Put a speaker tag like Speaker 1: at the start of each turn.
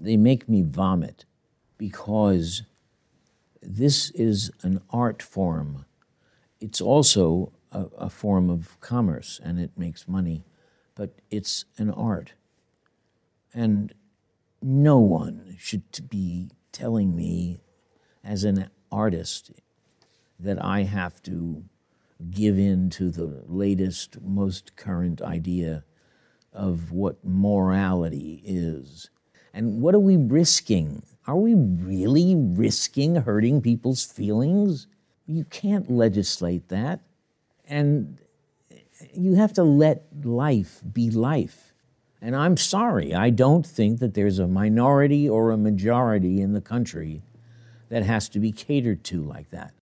Speaker 1: they make me vomit because this is an art form. It's also a form of commerce, and it makes money, but it's an art. And no one should be telling me as an artist that I have to give in to the latest, most current idea of what morality is. And what are we risking? Are we really risking hurting people's feelings? You can't legislate that. And you have to let life be life. And I'm sorry, I don't think that there's a minority or a majority in the country that has to be catered to like that.